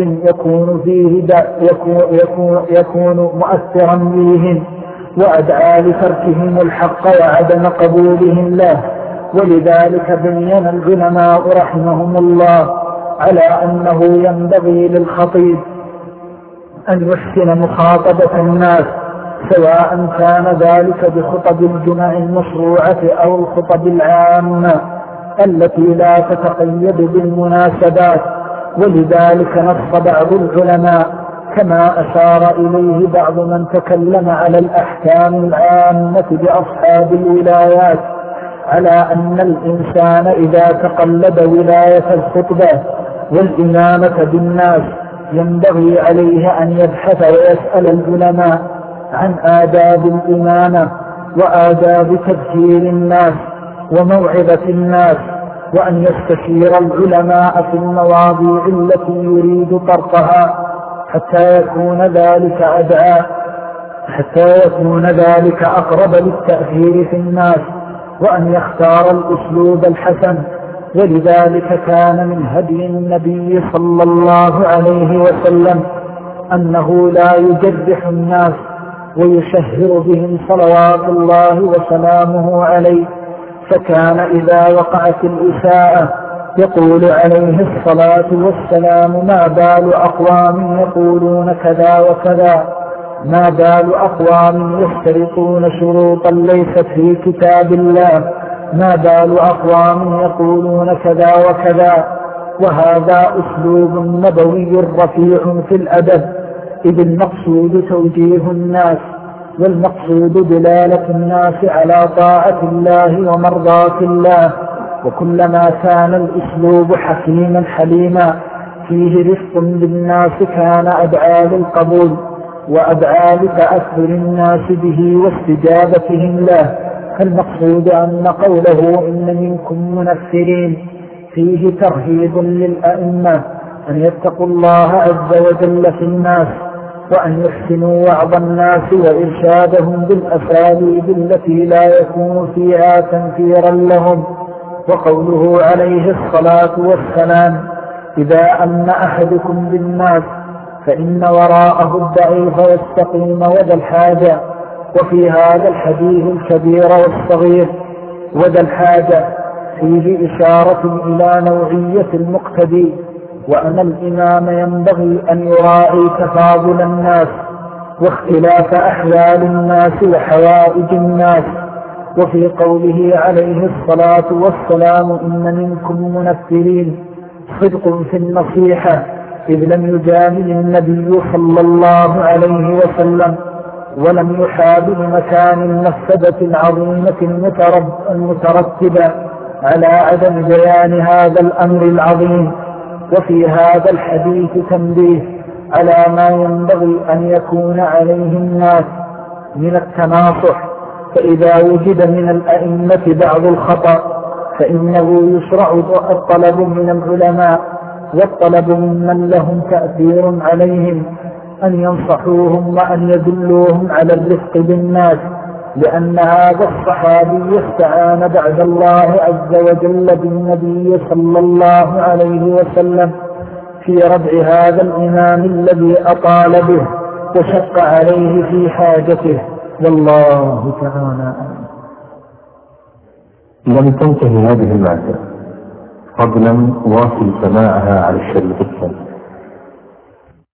يكون مؤثرا بهم وأدعى لتركهم الحق وعدم قبولهم له. ولذلك بين العلماء رحمهم الله على أنه ينبغي للخطيب أن يحسن مخاطبة الناس، سواء كان ذلك بخطب الجمع المشروعة أو الخطب العامة التي لا تتقيد بالمناسبات. ولذلك نص بعض العلماء كما أشار إليه بعض من تكلم على الأحكام العامة بأصحاب الولايات على أن الإنسان إذا تقلد ولاية الخطبة والإمامة بالناس ينبغي عليه أن يبحث ويسأل العلماء عن آداب الإمامة وآداب تذكير الناس وموعظة الناس، وأن يستشير العلماء في المواضيع التي يريد طرقها حتى يكون ذلك أقرب للتأثير في الناس، وأن يختار الأسلوب الحسن. ولذلك كان من هدي النبي صلى الله عليه وسلم أنه لا يجرح الناس ويشهر بهم صلوات الله وسلامه عليه، فكان إذا وقعت الإساءة يقول عليه الصلاة والسلام: ما بال أقوام يقولون كذا وكذا، ما بال أقوام يشترطون شروطا ليست في كتاب الله ما بال أقوام يقولون كذا وكذا. وهذا أسلوب نبوي رفيع في الأدب، إذ المقصود توجيه الناس، والمقصود دلالة الناس على طاعة الله ومرضاة الله. وكلما كان الأسلوب حكيما حليما فيه رفق بالناس كان أدعى للقبول وأدعى لتأثر الناس به واستجابتهم له. فالمقصود أن قوله إن منكم منفرين فيه ترهيب للأئمة أن يتقوا الله عز وجل في الناس، وأن يحسنوا وعظ الناس وإرشادهم بالأساليب التي لا يكون فيها تنفيرا لهم. وقوله عليه الصلاة والسلام إذا أمن أحدكم بالناس فإن وراءه الضعيف والسقيم وذا الحاجة. وفي هذا الحديث الكبير والصغير وذا الحاجة فيه إشارة إلى نوعية المقتدي، وأن الإمام ينبغي أن يراعي تفاضل الناس واختلاف أحوال الناس وحوائج الناس. وفي قوله عليه الصلاة والسلام إن منكم منفرين صدق في النصيحة، إذ لم يجامل النبي صلى الله عليه وسلم ولم يحابل مكان المفسدة العظيمة المترتبة على عدم بيان هذا الأمر العظيم. وفي هذا الحديث تنبيه على ما ينبغي أن يكون عليه الناس من التناصح، فإذا وجد من الأئمة بعض الخطأ فإنه يشرع الطلب من العلماء والطلب ممن لهم تأثير عليهم أن ينصحوهم وأن يدلوهم على الرفق بالناس، لأن هذا الصحابي استعان بعد الله عز وجل بالنبي صلى الله عليه وسلم في ردع هذا الإمام الذي أطال به وشق عليه في حاجته. والله تعالى
لم تنتهي هذه المادة، فضلا واصل سماعها على الشريط الثاني.